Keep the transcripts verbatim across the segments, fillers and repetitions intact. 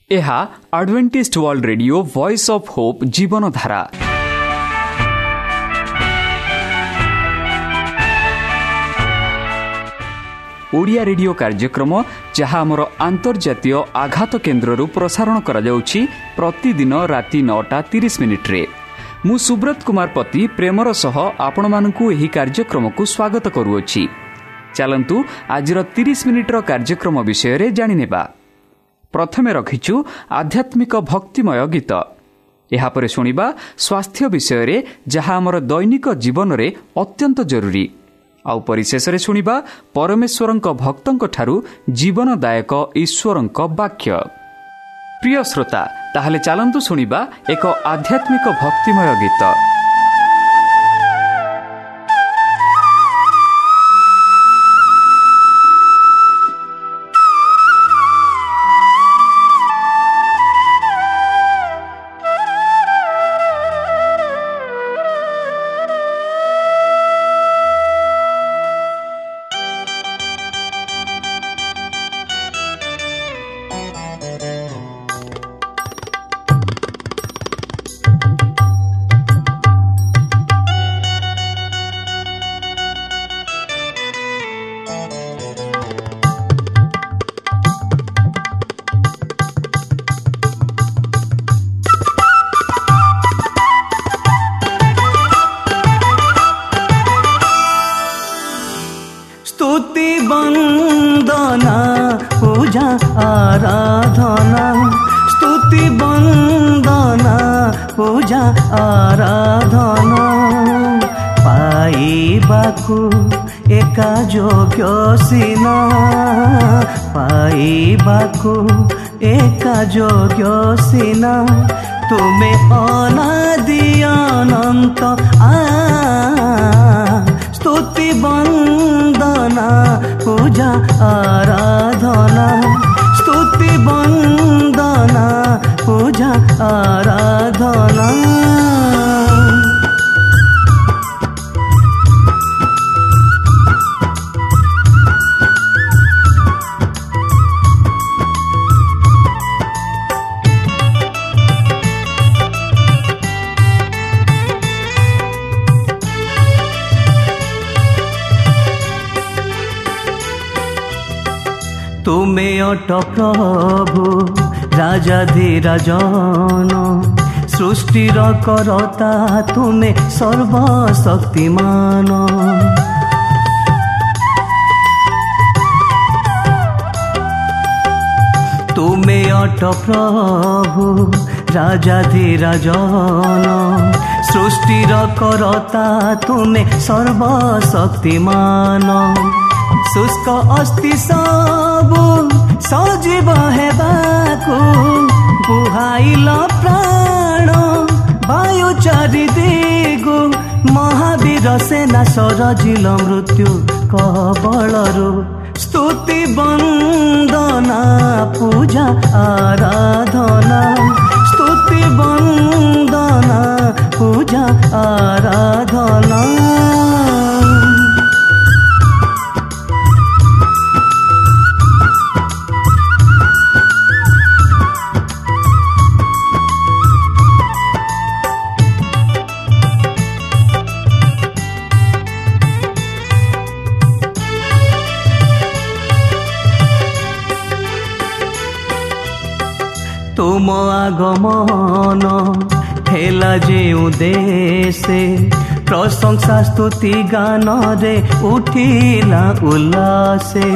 ଏହା Adventist world radio voice of hope Jeevan Dhara. Odia radio कार्यक्रम जहाँ आमर आंतर्जातीय आघात केन्द्रु प्रसारण करा जाउछि प्रतिदिन राति नौटा तीस मिनिट रे। मु सुब्रत कुमार पति प्रेमर सह आपण मानकु एही कार्यक्रम को स्वागत करूछि। चलंतु आजिर तीस मिनिट रो कार्यक्रम विषय रे जानि नेबा। प्रथमे रखिछु आध्यात्मिक भक्तिमय गीत। एहा परे सुनिबा स्वास्थ्य विषय रे जहाँ आमर दैनिक जीवन रे अत्यंत जरूरी। आउ परिशेष रे सुनिबा परमेश्वरंक भक्तंक ठारू जीवनदायक ईश्वरंक वाक्य। प्रिय श्रोता, ताहले चलंतु सुनिबा एक आध्यात्मिक भक्तिमय गीत। आराधना स्तुति वंदना पूजा आराधना पाइबाकु एका योग्य सिना पाइबाकु एका योग्य सिना तुमे अनादि अनंत आ स्तुति वंदना पूजा आराधना स्तुति वंदना पूजा आराधना। तुमे अट प्रभु राजाधिराजन सृष्टिर करता तुमे सर्वशक्तिमान तुमे अट प्रभु राजाधिराजन सृष्टिर करता तुमे सर्वशक्तिमान शुष्क अस्ति सबु सजीव हेबाकु बुहाइल प्राण वायु चारि दिगु महावीर सेना सरजिल मृत्यु कबलरु स्तुति वंदना पूजा आराधना स्तुति वंदना पूजा आराधना। तुम आगमन हेला जेउ देशे प्रशंसा स्तुति गान रे उठिला उल्लासे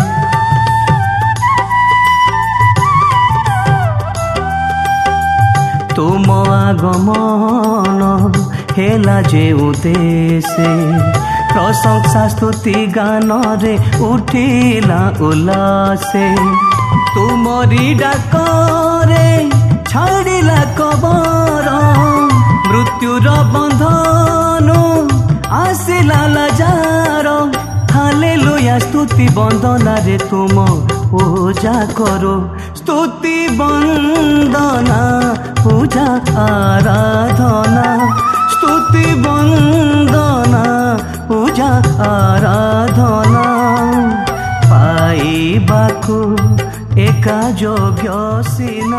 तुम आगमन हेला जेउ देशे प्रशंसा स्तुति गान रे उठिला उल्लासे तुमरी डाकरे छाड़िला कबर मृत्युर बंधन आसिला लाजार हालेलुया स्तुति वंदना रे तुम पूजा करो स्तुति वंदना पूजा आराधना स्तुति वंदना पूजा आराधना पाइबाकु एक ଏକା ଯୋଗ୍ୟ ସିନା।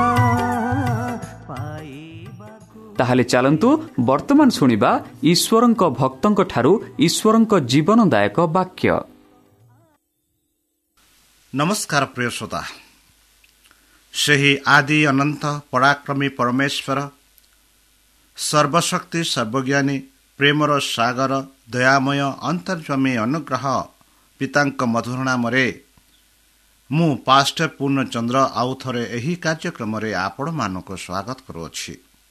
ତାହେଲେ ଚାଲନ୍ତୁ ବର୍ତ୍ତମାନ ଶୁଣିବା ଈଶ୍ୱରଙ୍କ ଭକ୍ତଙ୍କ ଠାରୁ ଈଶ୍ୱରଙ୍କ ଜୀବନଦାୟକ ବାକ୍ୟ। ନମସ୍କାର ପ୍ରିୟ ଶ୍ରୋତା, ସେହି ଆଦି ଅନନ୍ତ ପରାକ୍ରମୀ ପରମେଶ୍ୱର, ସର୍ବଶକ୍ତି ସର୍ବଜ୍ଞାନୀ, ପ୍ରେମର ସାଗର, ଦୟାମୟ, ଅନ୍ତର୍ଯାମୀ ଅନୁଗ୍ରହ ପିତାଙ୍କ ମଧୁର ନାମରେ ମୁଁ ପାଷ୍ଟର ପୂର୍ଣ୍ଣଚନ୍ଦ୍ର ଆଉ ଥରେ ଏହି କାର୍ଯ୍ୟକ୍ରମରେ ଆପଣମାନଙ୍କୁ ସ୍ୱାଗତ କରୁଅଛି।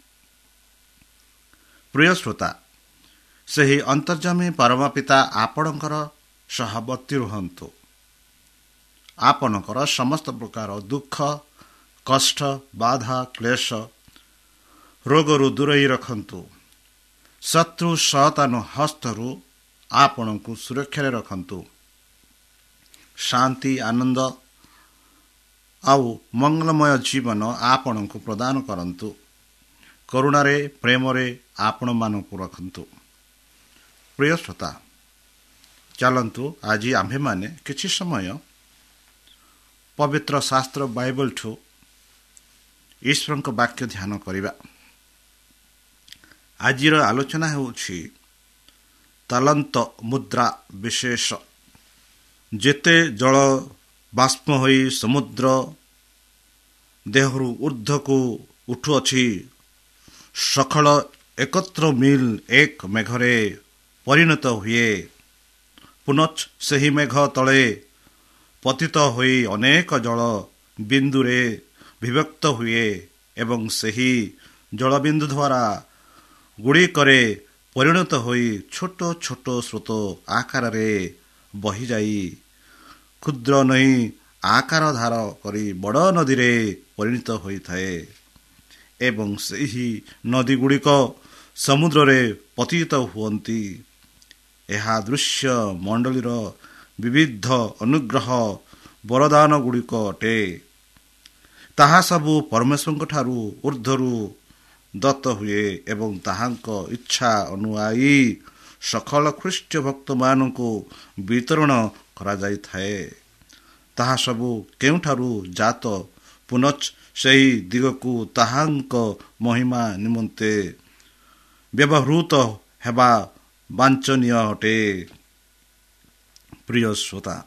ପ୍ରିୟ ଶ୍ରୋତା, ସେହି ଅନ୍ତର୍ଯାମୀ ପରମ ପିତା ଆପଣଙ୍କର ସହବର୍ତ୍ତୀ ରୁହନ୍ତୁ। ଆପଣଙ୍କର ସମସ୍ତ ପ୍ରକାର ଦୁଃଖ, କଷ୍ଟ, ବାଧା, କ୍ଲେଶ, ରୋଗରୁ ଦୂରେଇ ରଖନ୍ତୁ। ଶତ୍ରୁ ସୟତାନ ହସ୍ତରୁ ଆପଣଙ୍କୁ ସୁରକ୍ଷାରେ ରଖନ୍ତୁ। ଶାନ୍ତି, ଆନନ୍ଦ ଆଉ ମଙ୍ଗଳମୟ ଜୀବନ ଆପଣଙ୍କୁ ପ୍ରଦାନ କରନ୍ତୁ। କରୁଣାରେ, ପ୍ରେମରେ ଆପଣମାନଙ୍କୁ ରଖନ୍ତୁ। ପ୍ରିୟ ଶ୍ରୋତା, ଚାଲନ୍ତୁ ଆଜି ଆମ୍ଭେମାନେ କିଛି ସମୟ ପବିତ୍ର ଶାସ୍ତ୍ର ବାଇବଲଠୁ ଈଶ୍ୱରଙ୍କ ବାକ୍ୟ ଧ୍ୟାନ କରିବା। ଆଜିର ଆଲୋଚନା ହେଉଛି ତାଲନ୍ତ ମୁଦ୍ରା ବିଶେଷ। ଯେତେ ଜଳ ବାଷ୍ପ ହୋଇ ସମୁଦ୍ର ଦେହରୁ ଉର୍ଦ୍ଧ୍ୱକୁ ଉଠୁଅଛି, ସକଳ ଏକତ୍ର ମିଲ୍ ଏକ ମେଘରେ ପରିଣତ ହୁଏ। ପୁନଃ ସେହି ମେଘ ତଳେ ପତିତ ହୋଇ ଅନେକ ଜଳ ବିନ୍ଦୁରେ ବିଭକ୍ତ ହୁଏ ଏବଂ ସେହି ଜଳବିନ୍ଦୁ ଦ୍ୱାରା ଗୁଡ଼ିକରେ ପରିଣତ ହୋଇ ଛୋଟ ଛୋଟ ସ୍ରୋତ ଆକାରରେ ବହିଯାଇ କ୍ଷୁଦ୍ର ନଈ ଆକାର ଧାର କରି ବଡ଼ ନଦୀରେ ପରିଣତ ହୋଇଥାଏ ଏବଂ ସେହି ନଦୀଗୁଡ଼ିକ ସମୁଦ୍ରରେ ପତିତ ହୁଅନ୍ତି। ଏହା ଦୃଶ୍ୟ ମଣ୍ଡଳୀର ବିବିଧ ଅନୁଗ୍ରହ ବରଦାନ ଗୁଡ଼ିକ ଅଟେ। ତାହା ସବୁ ପରମେଶ୍ୱରଙ୍କ ଠାରୁ ଉର୍ଦ୍ଧ୍ୱରୁ ଦତ୍ତ ହୁଏ ଏବଂ ତାହାଙ୍କ ଇଚ୍ଛା ଅନୁଯାୟୀ ସକଳ ଖ୍ରୀଷ୍ଟ ଭକ୍ତମାନଙ୍କୁ ବିତରଣ କରାଯାଇଥାଏ। ତାହା ସବୁ କେଉଁଠାରୁ ଜାତ, ପୁନଃ ସେହି ଦିଗକୁ ତାହାଙ୍କ ମହିମା ନିମନ୍ତେ ବ୍ୟବହୃତ ହେବା ବାଞ୍ଛନୀୟ ଅଟେ। ପ୍ରିୟ ଶ୍ରୋତା,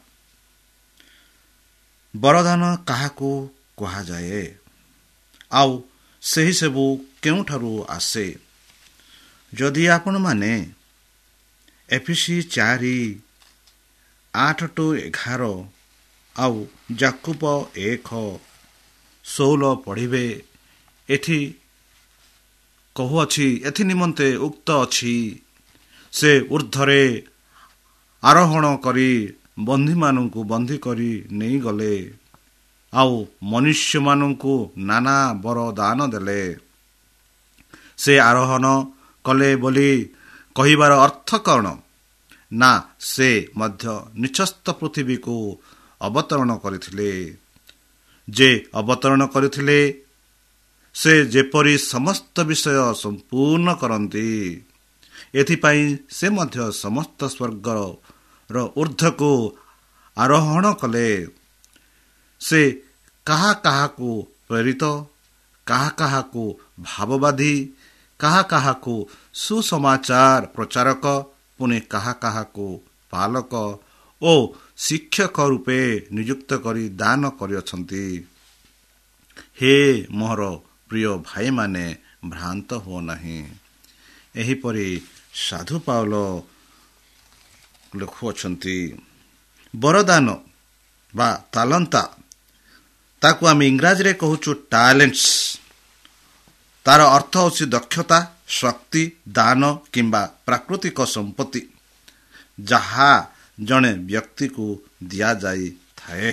ବରଦାନ କାହାକୁ କୁହାଯାଏ ଆଉ ସେହି ସବୁ କେଉଁଠାରୁ ଆସେ? ଯଦି ଆପଣମାନେ ଏଫେସୀ ଚାରି ଆଠ ଟୁ ଏଗାର ଆଉ ଯାକୋବ ଏକ ଷୋହଳ ପଢ଼ିବେ, ଏଠି କହୁଅଛି, ଏଥି ନିମନ୍ତେ ଉକ୍ତ ଅଛି, ସେ ଉର୍ଦ୍ଧ୍ୱରେ ଆରୋହଣ କରି ବନ୍ଧୀମାନଙ୍କୁ ବନ୍ଦୀ କରି ନେଇଗଲେ ଆଉ ମନୁଷ୍ୟମାନଙ୍କୁ ନାନା ବରଦାନ ଦେଲେ। ସେ ଆରୋହଣ କଲେ ବୋଲି କହିବାର ଅର୍ଥ କ'ଣ? ନା, ସେ ମଧ୍ୟ ନିଚସ୍ତ ପୃଥିବୀକୁ ଅବତରଣ କରିଥିଲେ। ଯେ ଅବତରଣ କରିଥିଲେ ସେ ଯେପରି ସମସ୍ତ ବିଷୟ ସମ୍ପୂର୍ଣ୍ଣ କରନ୍ତି, ଏଥିପାଇଁ ସେ ମଧ୍ୟ ସମସ୍ତ ସ୍ୱର୍ଗର ଊର୍ଦ୍ଧ୍ୱକୁ ଆରୋହଣ କଲେ। ସେ କାହା କାହାକୁ ପ୍ରେରିତ, କାହା କାହାକୁ ଭାବବାଦୀ, କାହା କାହାକୁ ସୁସମାଚାର ପ୍ରଚାରକ, ପୁଣି କାହା କାହାକୁ ପାଲକ ଓ ଶିକ୍ଷକ ରୂପେ ନିଯୁକ୍ତ କରି ଦାନ କରିଅଛନ୍ତି। ହେ ମୋର ପ୍ରିୟ ଭାଇମାନେ, ଭ୍ରାନ୍ତ ହୁଅ ନାହିଁ। ଏହିପରି ସାଧୁ ପାଉଲ ଲେଖୁଅଛନ୍ତି, ବରଦାନ ବା ତାଲନ୍ତା, ତାକୁ ଆମେ ଇଂରାଜୀରେ କହୁଛୁ ଟ୍ୟାଲେଣ୍ଟସ୍। ତାର ଅର୍ଥ ହେଉଛି ଦକ୍ଷତା, ଶକ୍ତି, ଦାନ କିମ୍ବା ପ୍ରାକୃତିକ ସମ୍ପତ୍ତି, ଯାହା ଜଣେ ବ୍ୟକ୍ତିକୁ ଦିଆଯାଇଥାଏ।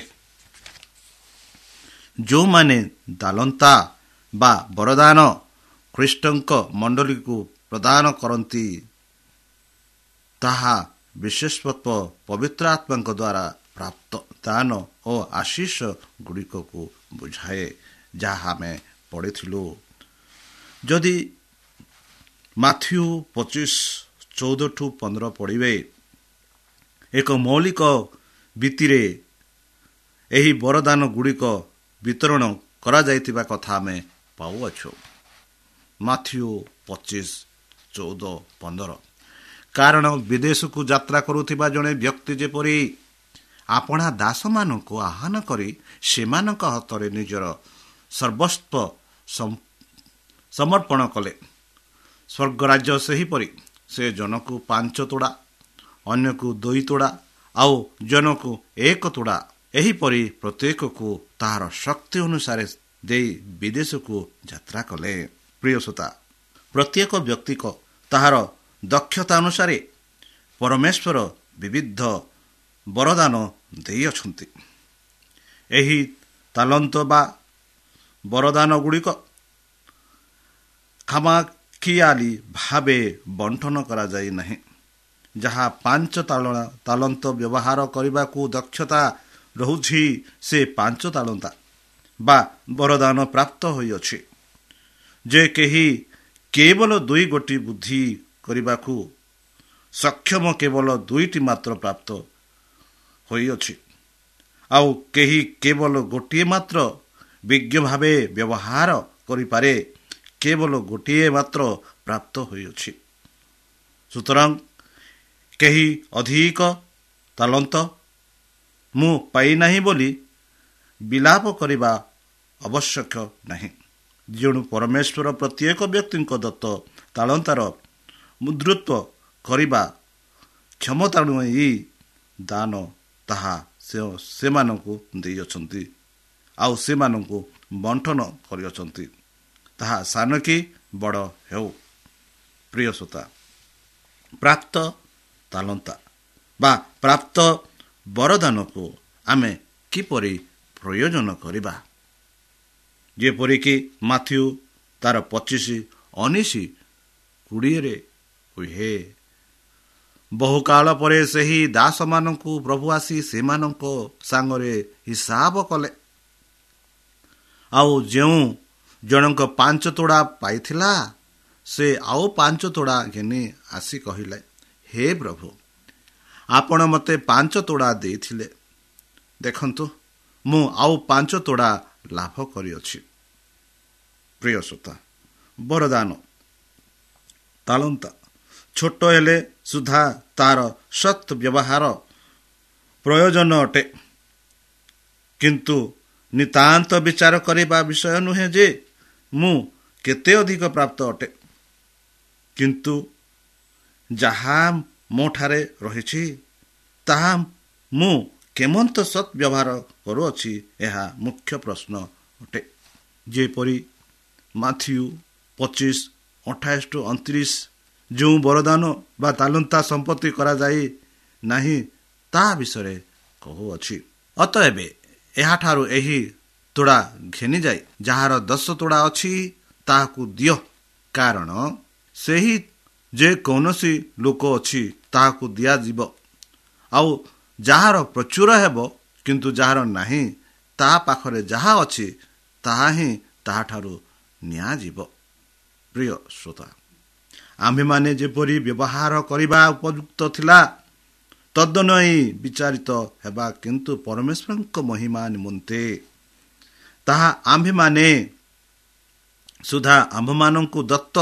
ଯେଉଁମାନେ ତାଲନ୍ତା ବା ବରଦାନ ଖ୍ରୀଷ୍ଟଙ୍କ ମଣ୍ଡଳୀକୁ ପ୍ରଦାନ କରନ୍ତି, ତାହା ବିଶେଷତଃ ପବିତ୍ର ଆତ୍ମାଙ୍କ ଦ୍ୱାରା ପ୍ରାପ୍ତ ଦାନ ଓ ଆଶୀଷ ଗୁଡ଼ିକକୁ ବୁଝାଏ, ଯାହା ଆମେ ପଢ଼ିଥିଲୁ। ଯଦି ମାଥ୍ୟୁ ପଚିଶ ଚଉଦ ଠୁ ପନ୍ଦର ପଢ଼ିବେ, ଏକ ମୌଳିକ ଭିତ୍ତିରେ ଏହି ବରଦାନ ଗୁଡ଼ିକ ବିତରଣ କରାଯାଇଥିବା କଥା ଆମେ ପାଉଅଛୁ। ମାଥିଉ ପଚିଶ ଚଉଦ ପନ୍ଦର। କାରଣ ବିଦେଶକୁ ଯାତ୍ରା କରୁଥିବା ଜଣେ ବ୍ୟକ୍ତି ଯେପରି ଆପଣା ଦାସମାନଙ୍କୁ ଆହ୍ୱାନ କରି ସେମାନଙ୍କ ହାତରେ ନିଜର ସର୍ବସ୍ୱ ସମର୍ପଣ କଲେ, ସ୍ୱର୍ଗରାଜ୍ୟ ସେହିପରି ସେ ଜଣକୁ ପାଞ୍ଚ ତୋଡ଼ା, ଅନ୍ୟକୁ ଦୁଇ ତୋଡ଼ା ଆଉ ଜଣକୁ ଏକ ତୋଡ଼ା ଏହିପରି ପ୍ରତ୍ୟେକକୁ ତାହାର ଶକ୍ତି ଅନୁସାରେ ଦେଇ ବିଦେଶକୁ ଯାତ୍ରା କଲେ। ପ୍ରିୟ ଶ୍ରୋତା, ପ୍ରତ୍ୟେକ ବ୍ୟକ୍ତିକ ତାହାର ଦକ୍ଷତା ଅନୁସାରେ ପରମେଶ୍ୱର ବିବିଧ ବରଦାନ ଦେଇଅଛନ୍ତି। ଏହି ତାଲନ୍ତ ବା ବରଦାନ ଗୁଡ଼ିକ ଖାମାଖିଆଲି ଭାବେ ବଣ୍ଟନ କରାଯାଇ ନାହିଁ। ଯାହା ପାଞ୍ଚ ତାଲନ୍ତ ବ୍ୟବହାର କରିବାକୁ ଦକ୍ଷତା ରହୁଛି, ସେ ପାଞ୍ଚ ତାଲନ୍ତା ବା ବରଦାନ ପ୍ରାପ୍ତ ହୋଇଅଛି। ଯେ କେହି କେବଳ ଦୁଇ ଗୋଟି ବୁଦ୍ଧି କରିବାକୁ ସକ୍ଷମ କେବଳ ଦୁଇଟି ମାତ୍ର ପ୍ରାପ୍ତ ହୋଇଅଛି, ଆଉ କେହି କେବଳ ଗୋଟିଏ ମାତ୍ର ବିଜ୍ଞ ଭାବେ ବ୍ୟବହାର କରିପାରେ, କେବଳ ଗୋଟିଏ ମାତ୍ର ପ୍ରାପ୍ତ ହୋଇଅଛି। ସୁତରାଂ କେହି ଅଧିକ ତାଲନ୍ତ ମୁଁ ପାଇନାହିଁ ବୋଲି ବିଲାପ କରିବା ଆବଶ୍ୟକ ନାହିଁ। ଯେଣୁ ପରମେଶ୍ୱର ପ୍ରତ୍ୟେକ ବ୍ୟକ୍ତିଙ୍କ ଦତ୍ତ ତାଲନ୍ତାର ମୁଦ୍ରତ୍ୱ କରିବା କ୍ଷମତା ନେଇ ଦାନ ତାହା ସେମାନଙ୍କୁ ଦେଇଅଛନ୍ତି, ଆଉ ସେମାନଙ୍କୁ ବଣ୍ଟନ କରିଅଛନ୍ତି, ତାହା ସାନ କି ବଡ଼ ହେଉ। ପ୍ରିୟ ଶ୍ରୋତା, ପ୍ରାପ୍ତ ତାଲନ୍ତା ବା ପ୍ରାପ୍ତ ବରଦାନକୁ ଆମେ କିପରି ପ୍ରୟୋଜନ କରିବା? ଯେପରିକି ମାଥିଉ ତାର ପଚିଶ ଉଣେଇଶ କୋଡ଼ିଏରେ କୁହେ, ବହୁକାଳ ପରେ ସେହି ଦାସମାନଙ୍କୁ ପ୍ରଭୁ ଆସି ସେମାନଙ୍କ ସାଙ୍ଗରେ ହିସାବ କଲେ। ଆଉ ଯେଉଁ ଜଣଙ୍କ ପାଞ୍ଚ ତୋଡ଼ା ପାଇଥିଲା, ସେ ଆଉ ପାଞ୍ଚ ତୋଡ଼ା ଘେନି ଆସି କହିଲେ, ହେ ପ୍ରଭୁ, ଆପଣ ମୋତେ ପାଞ୍ଚ ତୋଡ଼ା ଦେଇଥିଲେ, ଦେଖନ୍ତୁ ମୁଁ ଆଉ ପାଞ୍ଚ ତୋଡ଼ା ଲାଭ କରିଅଛି। ପ୍ରିୟ ଶ୍ରୋତା, ବରଦାନ ତାଲନ୍ତା ଛୋଟ ହେଲେ ସୁଦ୍ଧା ତାହାର ସତ୍ ବ୍ୟବହାର ପ୍ରୟୋଜନ ଅଟେ, କିନ୍ତୁ ନିତାନ୍ତ ବିଚାର କରିବା ବିଷୟ ନୁହେଁ ଯେ ମୁଁ କେତେ ଅଧିକ ପ୍ରାପ୍ତ ଅଟେ, କିନ୍ତୁ ଯାହା ମୋଠାରେ ରହିଛି ତାହା ମୁଁ କେମନ୍ତ ସତ୍ ବ୍ୟବହାର କରୁଅଛି, ଏହା ମୁଖ୍ୟ ପ୍ରଶ୍ନ ଅଟେ। ଯେପରି ମାଥିଉ ପଚିଶ ଅଠାଇଶ ଟୁ ଅଣତିରିଶ ଯେଉଁ ବରଦାନ ବା ତାଲନ୍ତା ସମ୍ପତ୍ତି କରାଯାଇ ନାହିଁ ତାହା ବିଷୟରେ କହୁଅଛି। ଅତଏବ ଏହାଠାରୁ ଏହି ତୋଡ଼ା ଘେନିଯାଇ ଯାହାର ଦଶ ତୋଡ଼ା ଅଛି ତାହାକୁ ଦିଅ, କାରଣ ସେହି ଯେ କୌଣସି ଲୋକ ଅଛି ତାହାକୁ ଦିଆଯିବ, ଆଉ ଯାହାର ପ୍ରଚୁର ହେବ, କିନ୍ତୁ ଯାହାର ନାହିଁ ତାହା ପାଖରେ ଯାହା ଅଛି ତାହା ହିଁ ତାହାଠାରୁ ନିଆଯିବ। ପ୍ରିୟ ଶ୍ରୋତା, ଆମ୍ଭେମାନେ ଯେପରି ବ୍ୟବହାର କରିବା ଉପଯୁକ୍ତ ଥିଲା ତଦ୍ଦନୁଯାୟୀ ବିଚାରିତ ହେବା, କିନ୍ତୁ ପରମେଶ୍ୱରଙ୍କ ମହିମା ନିମନ୍ତେ ତାହା ଆମ୍ଭେମାନେ ସୁଦ୍ଧା ଆମ୍ଭମାନଙ୍କୁ ଦତ୍ତ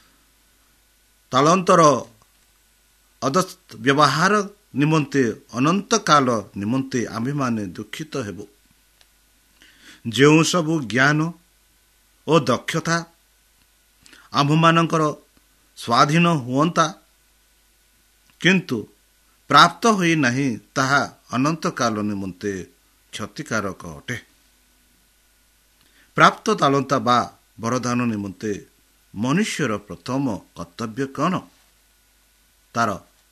ତାଲନ୍ତର ଅଦସ୍ତ ବ୍ୟବହାର ନିମନ୍ତେ ଅନନ୍ତ କାଳ ନିମନ୍ତେ ଆମ୍ଭେମାନେ ଦୁଃଖିତ ହେବୁ। ଯେଉଁ ସବୁ ଜ୍ଞାନ ଓ ଦକ୍ଷତା ଆମ୍ଭମାନଙ୍କର ସ୍ୱାଧୀନ ହୁଅନ୍ତା, କିନ୍ତୁ ପ୍ରାପ୍ତ ହୋଇନାହିଁ, ତାହା ଅନନ୍ତ କାଳ ନିମନ୍ତେ କ୍ଷତିକାରକ ଅଟେ। ପ୍ରାପ୍ତ ତାଲନ୍ତା ବା ବରଦାନ ନିମନ୍ତେ ମନୁଷ୍ୟର ପ୍ରଥମ କର୍ତ୍ତବ୍ୟ କ'ଣ? ତାର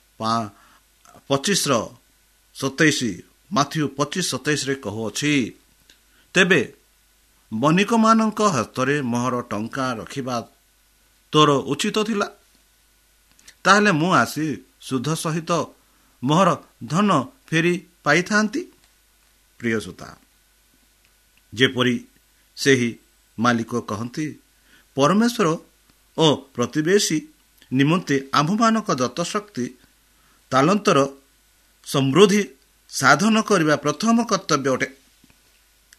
ପଚିଶର ସତେଇଶ ମାଥିଉ ପଚିଶ ସତେଇଶରେ କହୁଅଛି, ତେବେ ବଣିକମାନଙ୍କ ହାତରେ ମୋହର ଟଙ୍କା ରଖିବା ତୋର ଉଚିତ ଥିଲା, ତାହେଲେ ମୁଁ ଆସି ସୁଧ ସହିତ ମୋହର ଧନ ଫେରି ପାଇଥାନ୍ତି। ପ୍ରିୟ ଶ୍ରୋତା, ଯେପରି ସେହି ମାଲିକ କହନ୍ତି, ପରମେଶ୍ୱର ଓ ପ୍ରତିବେଶୀ ନିମନ୍ତେ ଆମ୍ଭମାନଙ୍କ ଦତ୍ତ ଶକ୍ତି ତାଲନ୍ତର ସମୃଦ୍ଧି ସାଧନ କରିବା ପ୍ରଥମ କର୍ତ୍ତବ୍ୟ ଅଟେ।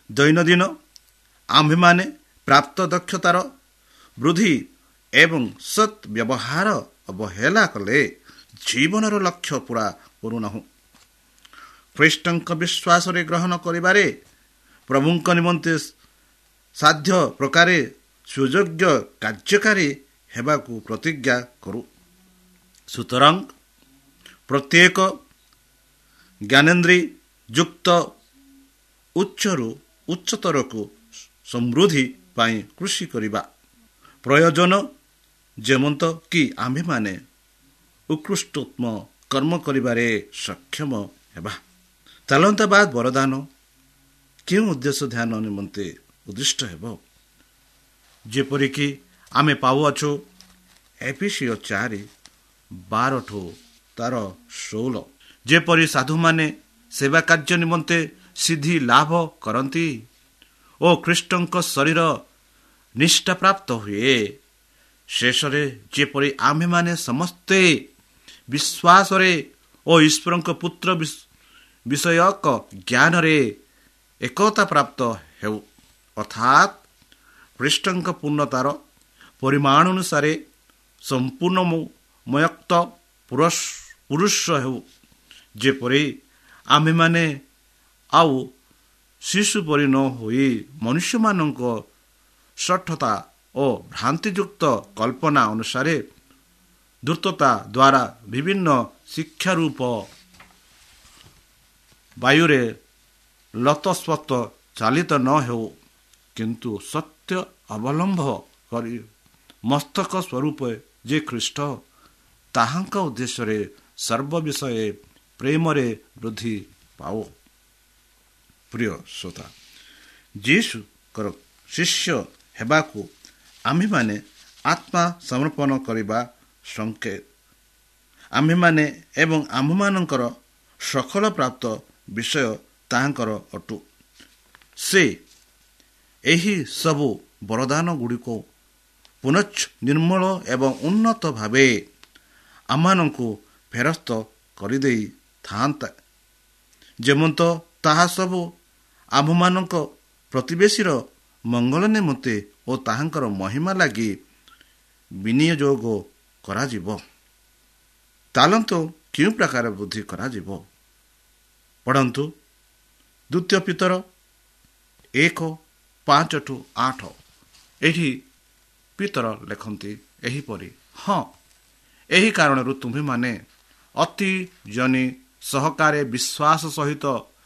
ଦୈନନ୍ଦିନ ଆମ୍ଭେମାନେ ପ୍ରାପ୍ତ ଦକ୍ଷତାର ବୃଦ୍ଧି ଏବଂ ସତ୍ ବ୍ୟବହାର ଅବହେଳା କଲେ ଜୀବନର ଲକ୍ଷ୍ୟ ପୁରା କରୁନାହୁଁ। ଖ୍ରୀଷ୍ଟଙ୍କ ବିଶ୍ୱାସରେ ଗ୍ରହଣ କରିବାରେ ପ୍ରଭୁଙ୍କ ନିମନ୍ତେ ସାଧ୍ୟ ପ୍ରକାରେ ସୁଯୋଗ୍ୟ କାର୍ଯ୍ୟକାରୀ ହେବାକୁ ପ୍ରତିଜ୍ଞା କରୁ। ସୁତରାଂ ପ୍ରତ୍ୟେକ ଜ୍ଞାନେନ୍ଦ୍ରିୟ ଯୁକ୍ତ ଉଚ୍ଚରୁ ଉଚ୍ଚତରକୁ ସମୃଦ୍ଧି ପାଇଁ କୃଷି କରିବା ପ୍ରୟୋଜନ, ଯେମନ୍ତ କି ଆମ୍ଭେମାନେ ଉତ୍କୃଷ୍ଟୋତ୍ତମ କର୍ମ କରିବାରେ ସକ୍ଷମ ହେବା। ତାଲନ୍ତ ବା ବରଦାନ କେଉଁ ଉଦ୍ଦେଶ୍ୟ ଧ୍ୟାନ ନିମନ୍ତେ ଉଦ୍ଦିଷ୍ଟ ହେବ? ଯେପରିକି ଆମେ ପାଉଅଛୁ ଏଫେସୀୟ ଚାରି ବାରଠୁ ତାର ଷୋହଳ, ଯେପରି ସାଧୁମାନେ ସେବା କାର୍ଯ୍ୟ ନିମନ୍ତେ ସିଦ୍ଧି ଲାଭ କରନ୍ତି ଓ ଖ୍ରୀଷ୍ଟଙ୍କ ଶରୀର ନିଷ୍ଠାପ୍ରାପ୍ତ ହୁଏ, ଶେଷରେ ଯେପରି ଆମ୍ଭେମାନେ ସମସ୍ତେ ବିଶ୍ୱାସରେ ଓ ଈଶ୍ୱରଙ୍କ ପୁତ୍ର ବିଷୟକ ଜ୍ଞାନରେ ଏକତା ପ୍ରାପ୍ତ ହେଉ, ଅର୍ଥାତ୍ ଖ୍ରୀଷ୍ଟଙ୍କ ପୂର୍ଣ୍ଣତାର ପରିମାଣ ଅନୁସାରେ ସମ୍ପୂର୍ଣ୍ଣ ମୟକ୍ତ ପୁରୁଷ ହେଉ, ଯେପରି ଆମ୍ଭେମାନେ ଆଉ ଶିଶୁ ପରି ନ ହୋଇ ମନୁଷ୍ୟମାନଙ୍କ ଷଠତା ଓ ଭ୍ରାନ୍ତିଯୁକ୍ତ କଳ୍ପନା ଅନୁସାରେ ଧୂର୍ତ୍ତତା ଦ୍ୱାରା ବିଭିନ୍ନ ଶିକ୍ଷାରୂପ ବାୟୁରେ ଲତସ୍ପତ ଚାଲିତ ନ ହେଉ, କିନ୍ତୁ ସତ୍ୟ ଅବଲମ୍ବ କରି ମସ୍ତକ ସ୍ୱରୂପ ଯେ ଖ୍ରୀଷ୍ଟ, ତାହାଙ୍କ ଉଦ୍ଦେଶ୍ୟରେ ସର୍ବ ବିଷୟ ପ୍ରେମରେ ବୃଦ୍ଧି ପାଉ। ପ୍ରିୟ ଶ୍ରୋତା, ଯୀଶୁଙ୍କର ଶିଷ୍ୟ ହେବାକୁ ଆମ୍ଭେମାନେ ଆତ୍ମା ସମର୍ପଣ କରିବା ସଂକେତ। ଆମ୍ଭେମାନେ ଏବଂ ଆମ୍ଭମାନଙ୍କର ସକଳ ପ୍ରାପ୍ତ ବିଷୟ ତାହାଙ୍କର ଅଟୁ। ସେ ଏହି ସବୁ ବରଦାନ ଗୁଡ଼ିକୁ ପୁନଶ୍ଚ ନିର୍ମଳ ଏବଂ ଉନ୍ନତ ଭାବେ ଆମମାନଙ୍କୁ ଫେରସ୍ତ କରିଦେଇଥାନ୍ତା, ଯେମନ୍ତ ତାହା ସବୁ ଆମ୍ଭମାନଙ୍କ ପ୍ରତିବେଶୀର ମଙ୍ଗଳ ନିମନ୍ତେ ଓ ତାହାଙ୍କର ମହିମା ଲାଗି ବିନିଯୋଗ କରାଯିବ। ତାଲନ୍ତ କେଉଁ ପ୍ରକାର ବୃଦ୍ଧି କରାଯିବ? ପଢ଼ନ୍ତୁ ଦ୍ୱିତୀୟ ପିତର ଏକ ପାଞ୍ଚ ଟୁ ଆଠ। ଏଠି ପିତର ଲେଖନ୍ତି ଏହିପରି, ହଁ, ଏହି କାରଣରୁ ତୁମ୍ଭେମାନେ ଅତି ଜନି ସହକାରେ ବିଶ୍ୱାସ ସହିତ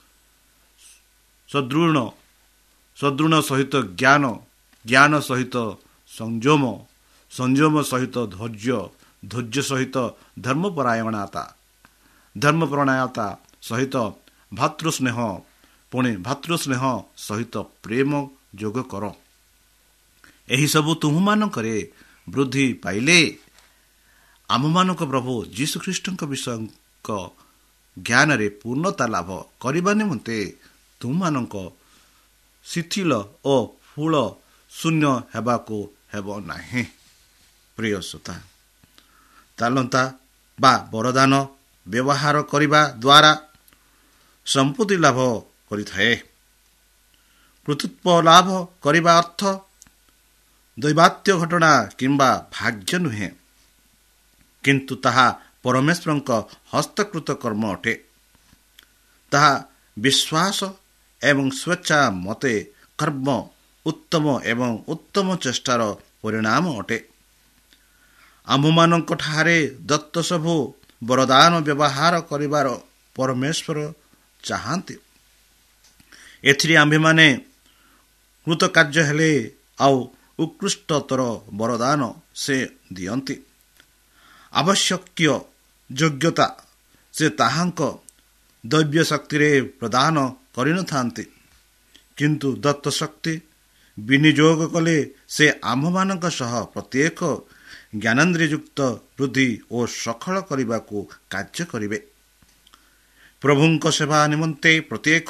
ସଦୃଢ଼ ସଦୃଢ଼ ସହିତ ଜ୍ଞାନ, ଜ୍ଞାନ ସହିତ ସଂଯମ, ସଂଯମ ସହିତ ଧୈର୍ଯ୍ୟ, ଧୈର୍ଯ୍ୟ ସହିତ ଧର୍ମପରାୟଣତା, ଧର୍ମପରାୟଣତା ସହିତ ଭାତୃସ୍ନେହ, ପୁଣି ଭାତୃସ୍ନେହ ସହିତ ପ୍ରେମ ଯୋଗ କର। ଏହିସବୁ ତୁମମାନଙ୍କରେ ବୃଦ୍ଧି ପାଇଲେ ଆମମାନଙ୍କ ପ୍ରଭୁ ଯୀଶୁଖ୍ରୀଷ୍ଟଙ୍କ ବିଷୟଙ୍କ ଜ୍ଞାନରେ ପୂର୍ଣ୍ଣତା ଲାଭ କରିବା ନିମନ୍ତେ ତୁମମାନଙ୍କ ଶିଥିଳ ଓ ଫୁଳ ଶୂନ୍ୟ ହେବାକୁ ହେବ ନାହିଁ। ପ୍ରିୟ ଶ୍ରୋତା, ତାଲନ୍ତା ବା ବରଦାନ ବ୍ୟବହାର କରିବା ଦ୍ୱାରା ସମ୍ପତ୍ତି ଲାଭ କରିଥାଏ। କୃତିତ୍ୱ ଲାଭ କରିବା ଅର୍ଥ ଦୈବାତ୍ୟ ଘଟଣା କିମ୍ବା ଭାଗ୍ୟ ନୁହେଁ, କିନ୍ତୁ ତାହା ପରମେଶ୍ୱରଙ୍କ ହସ୍ତକୃତ କର୍ମ ଅଟେ। ତାହା ବିଶ୍ୱାସ ଏବଂ ସ୍ୱେଚ୍ଛା ମତେ କର୍ମ ଉତ୍ତମ ଏବଂ ଉତ୍ତମ ଚେଷ୍ଟାର ପରିଣାମ ଅଟେ। ଆମ୍ଭମାନଙ୍କଠାରେ ଦତ୍ତ ସବୁ ବରଦାନ ବ୍ୟବହାର କରିବାର ପରମେଶ୍ୱର ଚାହାନ୍ତି। ଏଥିରେ ଆମ୍ଭେମାନେ କୃତକାର୍ଯ୍ୟ ହେଲେ ଆଉ ଉତ୍କୃଷ୍ଟତର ବରଦାନ ସେ ଦିଅନ୍ତି। ଆବଶ୍ୟକୀୟ ଯୋଗ୍ୟତା ସେ ତାହାଙ୍କ ଦୈବ୍ୟ ଶକ୍ତିରେ ପ୍ରଦାନ କରିନଥାନ୍ତି, କିନ୍ତୁ ଦତ୍ତ ଶକ୍ତି ବିନିଯୋଗ କଲେ ସେ ଆମ୍ଭମାନଙ୍କ ସହ ପ୍ରତ୍ୟେକ ଜ୍ଞାନେନ୍ଦ୍ରିୟଯୁକ୍ତ ବୃଦ୍ଧି ଓ ସଫଳ କରିବାକୁ କାର୍ଯ୍ୟ କରିବେ। ପ୍ରଭୁଙ୍କ ସେବା ନିମନ୍ତେ ପ୍ରତ୍ୟେକ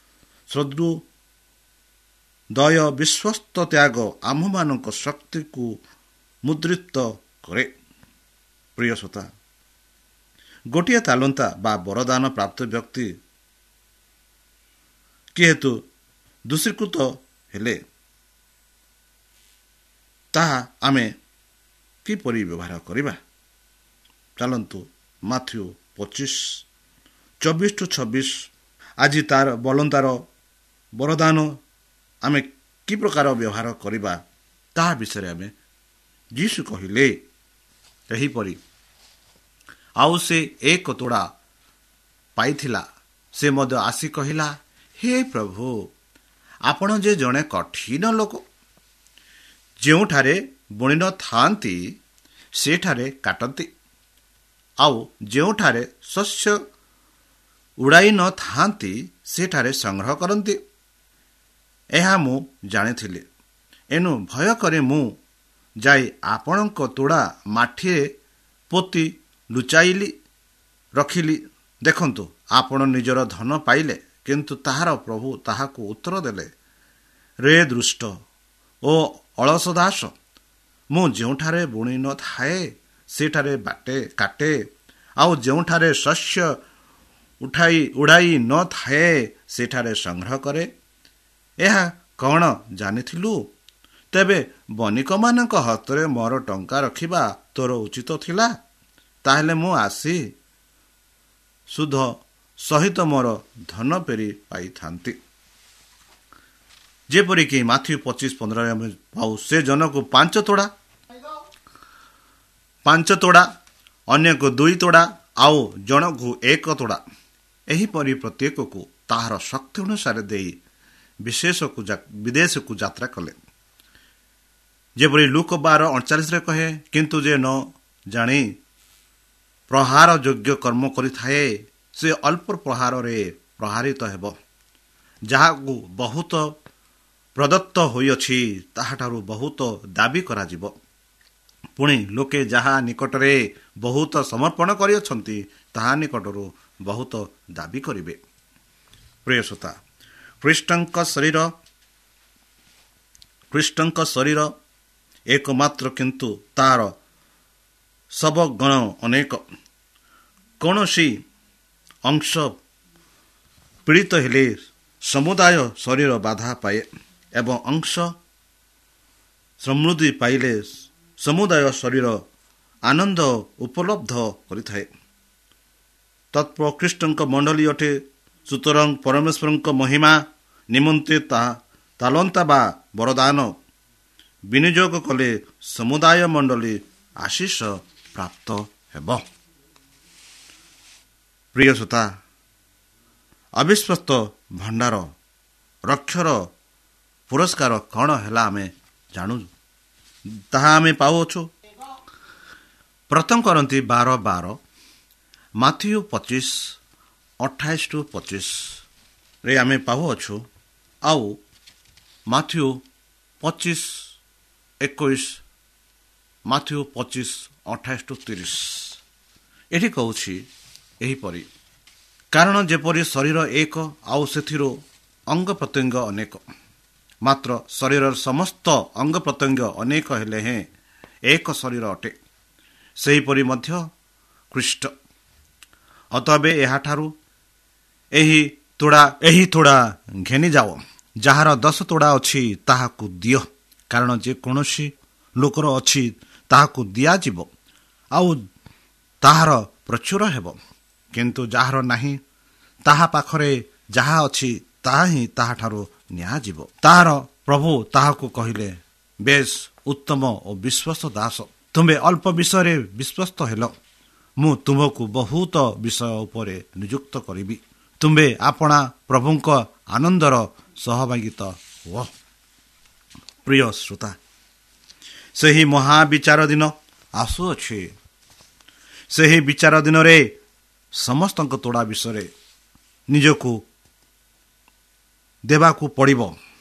ସଦୃଦୟ ବିଶ୍ୱସ୍ତ ତ୍ୟାଗ ଆମ୍ଭମାନଙ୍କ ଶକ୍ତିକୁ ମୁଦ୍ରିତ କରେ। ପ୍ରିୟ ଶ୍ରୋତା, ଗୋଟିଏ ତାଲନ୍ତା ବା ବରଦାନ ପ୍ରାପ୍ତ ବ୍ୟକ୍ତି କି ହେତୁ ଦୂଷୀକୃତ ହେଲେ ତାହା ଆମେ କିପରି ବ୍ୟବହାର କରିବା? ଚାଲନ୍ତୁ ମାଥ୍ୟୁ ପଚିଶ ଚବିଶ ଟୁ ଛବିଶ ଆଜି ତାର ବଲନ୍ଦାର ବରଦାନ ଆମେ କି ପ୍ରକାର ବ୍ୟବହାର କରିବା ତାହା ବିଷୟରେ ଆମେ ଯୀଶୁ କହିଲେ ଏହିପରି। ଆଉ ସେ ଏକ ତୋଡ଼ା ପାଇଥିଲା। ସେ ମଧ୍ୟ ଆସି କହିଲା, ହେ ପ୍ରଭୁ, ଆପଣ ଯେ ଜଣେ କଠିନ ଲୋକ, ଯେଉଁଠାରେ ବୁଣି ନ ଥାନ୍ତି ସେଠାରେ କାଟନ୍ତି, ଆଉ ଯେଉଁଠାରେ ଶସ୍ୟ ଉଡ଼ାଇ ନଥାନ୍ତି ସେଠାରେ ସଂଗ୍ରହ କରନ୍ତି। ଏହା ମୁଁ ଜାଣିଥିଲି, ଏଣୁ ଭୟ କରି ମୁଁ ଯାଇ ଆପଣଙ୍କ ତୋଡ଼ା ମାଠିରେ ପୋତି ଲୁଚାଇଲି ରଖିଲି। ଦେଖନ୍ତୁ, ଆପଣ ନିଜର ଧନ ପାଇଲେ। କିନ୍ତୁ ତାହାର ପ୍ରଭୁ ତାହାକୁ ଉତ୍ତର ଦେଲେ, ରେ ଦୃଷ୍ଟ ଓ ଅଳସ ଦାସ, ମୁଁ ଯେଉଁଠାରେ ବୁଣି ନଥାଏ ସେଠାରେ ବାଟେ କାଟେ, ଆଉ ଯେଉଁଠାରେ ଶସ୍ୟ ଉଠାଇ ଉଡ଼ାଇ ନଥାଏ ସେଠାରେ ସଂଗ୍ରହ କରେ। ଏହା କ'ଣ ଜାଣିଥିଲୁ? ତେବେ ବଣିକମାନଙ୍କ ହାତରେ ମୋର ଟଙ୍କା ରଖିବା ତୋର ଉଚିତ ଥିଲା। ତାହେଲେ ମୁଁ ଆସି ସୁଧ ସହିତ ମୋର ଧନ ଫେରି ପାଇଥାନ୍ତି। ଯେପରିକି ମାଥ୍ୟୁ ପଚିଶ ପନ୍ଦରରେ ଆମେ ପାଉ, ସେ ଜଣକୁ ପାଞ୍ଚ ତୋଡ଼ା ପାଞ୍ଚ ତୋଡ଼ା ଅନ୍ୟକୁ ଦୁଇ ତୋଡ଼ା ଆଉ ଜଣକୁ ଏକ ତୋଡ଼ା ଏହିପରି ପ୍ରତ୍ୟେକକୁ ତାହାର ଶକ୍ତି ଅନୁସାରେ ଦେଇ ବିଶେଷକୁ ବିଦେଶକୁ ଯାତ୍ରା କଲେ। ଯେପରି ଲୁକ ବାର ଅଣଚାଳିଶରେ କହେ, କିନ୍ତୁ ଯେ ନ ଜାଣି ପ୍ରହାର ଯୋଗ୍ୟ କର୍ମ କରିଥାଏ ସେ ଅଳ୍ପ ପ୍ରହାରରେ ପ୍ରହାରିତ ହେବ। ଯାହାକୁ ବହୁତ ପ୍ରଦତ୍ତ ହୋଇଅଛି ତାହାଠାରୁ ବହୁତ ଦାବି କରାଯିବ। ପୁଣି ଲୋକେ ଯାହା ନିକଟରେ ବହୁତ ସମର୍ପଣ କରିଅଛନ୍ତି ତାହା ନିକଟରୁ ବହୁତ ଦାବି କରିବେ। ପ୍ରିୟ ଶ୍ରୋତା, ଖ୍ରୀଷ୍ଟଙ୍କ ଶରୀର ଖ୍ରୀଷ୍ଟଙ୍କ ଶରୀର ଏକମାତ୍ର, କିନ୍ତୁ ତାର ସବଗଣ ଅନେକ। କୌଣସି ଅଂଶ ପୀଡ଼ିତ ହେଲେ ସମୁଦାୟ ଶରୀର ବାଧା ପାଏ ଏବଂ ଅଂଶ ସମୃଦ୍ଧି ପାଇଲେ ସମୁଦାୟ ଶରୀର ଆନନ୍ଦ ଉପଲବ୍ଧ କରିଥାଏ। ତତ୍ପ ଖ୍ରୀଷ୍ଟଙ୍କ ମଣ୍ଡଳୀ ଅଟେ। ସୁତରାଂ ପରମେଶ୍ୱରଙ୍କ ମହିମା ନିମନ୍ତେ ତାହା ତାଲନ୍ତା ବା ବରଦାନ ବିନିଯୋଗ କଲେ ସମୁଦାୟ ମଣ୍ଡଳୀ ଆଶୀଷ ପ୍ରାପ୍ତ ହେବ। ପ୍ରିୟ ଶ୍ରୋତା, ଅବିଶ୍ୱସ୍ତ ଭଣ୍ଡାର ରକ୍ଷର ପୁରସ୍କାର କ'ଣ ହେଲା ଆମେ ଜାଣୁ, ତାହା ଆମେ ପାଉଅଛୁ। ପ୍ରଥମ କରନ୍ତି ବାର ବାର, ମାଥ୍ୟୁ ପଚିଶ ଅଠାଇଶ ଟୁ ପଚିଶରେ ଆମେ ପାଉଅଛୁ, ଆଉ ମାଥ୍ୟୁ ପଚିଶ ଏକୋଇଶ ମାଥ୍ୟୁ ପଚିଶ ଅଠାଇଶ ଟୁ ତିରିଶ ଏଠି କହୁଛି ଏହିପରି, କାରଣ ଯେପରି ଶରୀର ଏକ ଆଉ ସେଥିରୁ ଅଙ୍ଗ ପ୍ରତ୍ୟଙ୍ଗ ଅନେକ, ମାତ୍ର ଶରୀରର ସମସ୍ତ ଅଙ୍ଗ ପ୍ରତ୍ୟଙ୍ଗ ଅନେକ ହେଲେ ହେଁ ଏକ ଶରୀର ଅଟେ, ସେହିପରି ମଧ୍ୟ ଖ୍ରୀଷ୍ଟ। ଅତଏବ ଏହାଠାରୁ ଏହି ତୋଡ଼ା ଏହି ତୋଡ଼ା ଘେନିଯାଅ, ଯାହାର ଦଶ ତୋଡ଼ା ଅଛି ତାହାକୁ ଦିଅ, କାରଣ ଯେକୌଣସି ଲୋକର ଅଛି ତାହାକୁ ଦିଆଯିବ ଆଉ ତାହାର ପ୍ରଚୁର ହେବ, କିନ୍ତୁ ଯାହାର ନାହିଁ ତାହା ପାଖରେ ଯାହା ଅଛି ତାହା ହିଁ ତାହାଠାରୁ ନିଆଯିବ। ତାହାର ପ୍ରଭୁ ତାହାକୁ କହିଲେ, ବେଶ୍ ଉତ୍ତମ ଓ ବିଶ୍ୱସ୍ତ ଦାସ, ତୁମେ ଅଳ୍ପ ବିଷୟରେ ବିଶ୍ୱସ୍ତ ହେଲ, ମୁଁ ତୁମକୁ ବହୁତ ବିଷୟ ଉପରେ ନିଯୁକ୍ତ କରିବି। ତୁମେ ଆପଣା ପ୍ରଭୁଙ୍କ ଆନନ୍ଦର ସହଭାଗିତା ହୁଅ। ପ୍ରିୟ ଶ୍ରୋତା, ସେହି ମହାବିଚାର ଦିନ ଆସୁଅଛି। ସେହି ବିଚାର ଦିନରେ ସମସ୍ତଙ୍କ ତୋଡ଼ା ବିଷୟରେ ନିଜକୁ ଦେବାକୁ ପଡ଼ିବ।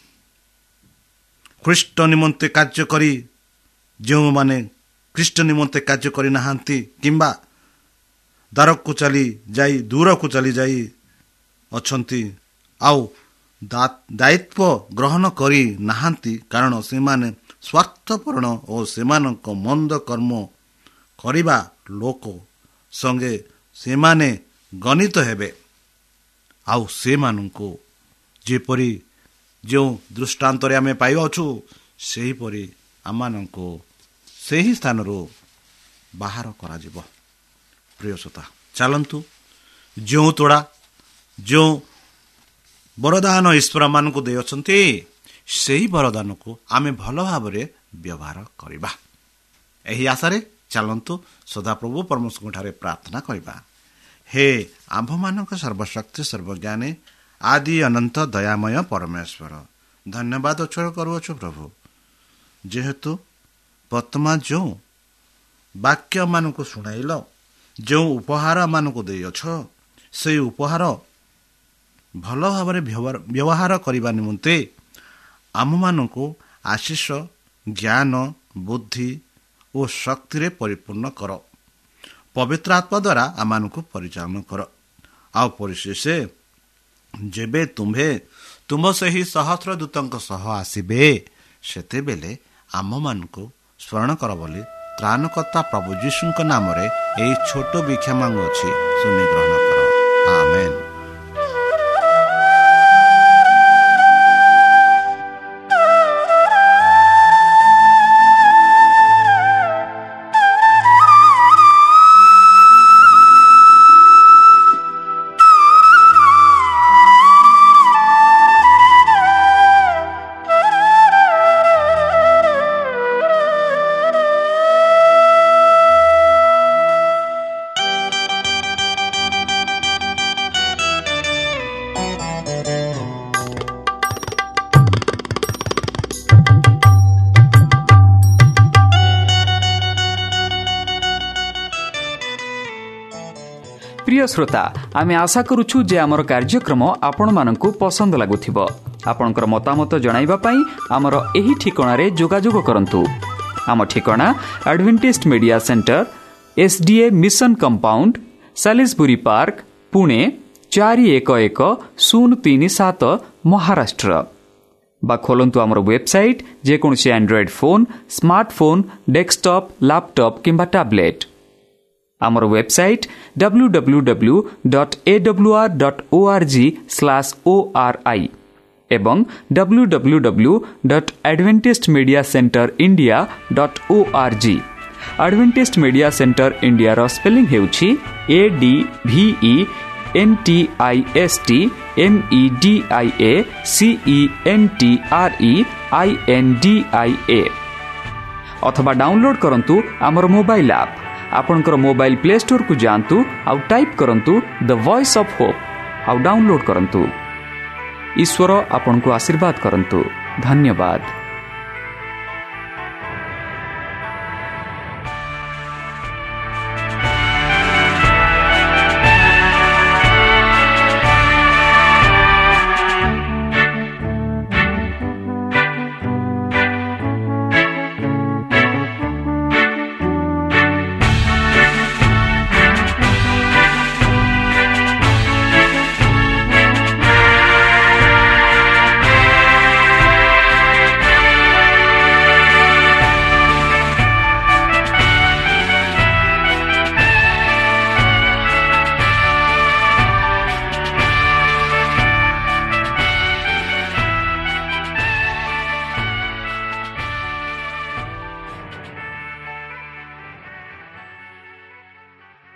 ଖ୍ରୀଷ୍ଟ ନିମନ୍ତେ କାର୍ଯ୍ୟ କରି ଯେଉଁମାନେ ଖ୍ରୀଷ୍ଟ ନିମନ୍ତେ କାର୍ଯ୍ୟ କରିନାହାନ୍ତି କିମ୍ବା ଦାରକୁ ଚାଲି ଯାଇ ଦୂରକୁ ଚାଲି ଯାଇ ଅଛନ୍ତି ଆଉ ଦାୟିତ୍ୱ ଗ୍ରହଣ କରି ନାହାନ୍ତି, କାରଣ ସେମାନେ ସ୍ୱାର୍ଥପରଣ ଓ ସେମାନଙ୍କ ମନ୍ଦ କର୍ମ କରିବା ଲୋକ ସଙ୍ଗେ ସେମାନେ ଗଣିତ ହେବେ, ଆଉ ସେମାନଙ୍କୁ ଯେପରି ଯେଉଁ ଦୃଷ୍ଟାନ୍ତରେ ଆମେ ପାଇଅଛୁ ସେହିପରି ଆମମାନଙ୍କୁ ସେହି ସ୍ଥାନରୁ ବାହାର କରାଯିବ। ପ୍ରିୟ ଶ୍ରୋତା, ଚାଲନ୍ତୁ ଯେଉଁ ତୋଡ଼ା ଯେଉଁ ବରଦାନ ଈଶ୍ୱରମାନଙ୍କୁ ଦେଇଅଛନ୍ତି ସେହି ବରଦାନକୁ ଆମେ ଭଲ ଭାବରେ ବ୍ୟବହାର କରିବା। ଏହି ଆଶାରେ ଚାଲନ୍ତୁ ସଦାପ୍ରଭୁ ପରମେଶ୍ୱରଙ୍କଠାରେ ପ୍ରାର୍ଥନା କରିବା। ହେ ଆମ୍ଭମାନଙ୍କ ସର୍ବଶକ୍ତି ସର୍ବଜ୍ଞାନୀ ଆଦି ଅନନ୍ତ ଦୟାମୟ ପରମେଶ୍ୱର, ଧନ୍ୟବାଦ ଉଚ୍ଚାରଣ କରୁଅଛୁ ପ୍ରଭୁ, ଯେହେତୁ ବର୍ତ୍ତମାନ ଯେଉଁ ବାକ୍ୟମାନଙ୍କୁ ଶୁଣାଇଲ, ଯେଉଁ ଉପହାରମାନଙ୍କୁ ଦେଇଅଛ, ସେହି ଉପହାର ଭଲ ଭାବରେ ବ୍ୟବହାର କରିବା ନିମନ୍ତେ ଆମମାନଙ୍କୁ ଆଶୀଷ, ଜ୍ଞାନ, ବୁଦ୍ଧି ଓ ଶକ୍ତିରେ ପରିପୂର୍ଣ୍ଣ କର। ପବିତ୍ର ଆତ୍ମା ଦ୍ୱାରା ଆମମାନଙ୍କୁ ପରିଚାଳନା କର। ଆଉ ପରିଶେଷ ଯେବେ ତୁମ୍ଭେ ତୁମ୍ଭ ସେହି ସହସ୍ର ଦୂତଙ୍କ ସହ ଆସିବେ, ସେତେବେଳେ ଆମମାନଙ୍କୁ ସ୍ମରଣ କର ବୋଲି ତ୍ରାଣକର୍ତ୍ତା ପ୍ରଭୁ ଯୀଶୁଙ୍କ ନାମରେ ଏହି ଛୋଟ ଭିକ୍ଷା ମାଗୁଅଛି, ଶୁଣି ଗ୍ରହଣ କର। ଆମେନ୍। প্রিয় শ্রোতা, আমি আশা করুছু যে আমার কার্যক্রম আপনার পসন্দ লাগুথিব। আপনার মতামত জনাইবা পাই আমার এই ঠিকଣାর যোগাযোগ করন্তু। আম ঠিকଣା Adventist media centre, SDA mission compound, Salisbury park, Pune চারি এক এক শূন্য তিন সাত, মহারাষ্ট্র। বা খোলন্তু আমার ওয়েবসাইট, যেকোনসি Android phone, smartphone, desktop, laptop কিংবা ট্যাবলেট। আমার website W W W dot A W R dot O R G slash O R I এবং W W W dot Adventist media centre India dot O R G. Adventist media centre ইন্ডিয়ার spelling ହେଉଛି A D V E N T I S T M E D I A C E N T R E I N D I A. ଅଥବା download କରନ୍ତୁ ଆମର mobile app. ଆପଣଙ୍କର mobile play ଷ୍ଟୋରକୁ ଯାଆନ୍ତୁ, ଆଉ type କରନ୍ତୁ the voice of hope, ଆଉ download କରନ୍ତୁ। ଈଶ୍ୱର ଆପଣଙ୍କୁ ଆଶୀର୍ବାଦ କରନ୍ତୁ। ଧନ୍ୟବାଦ।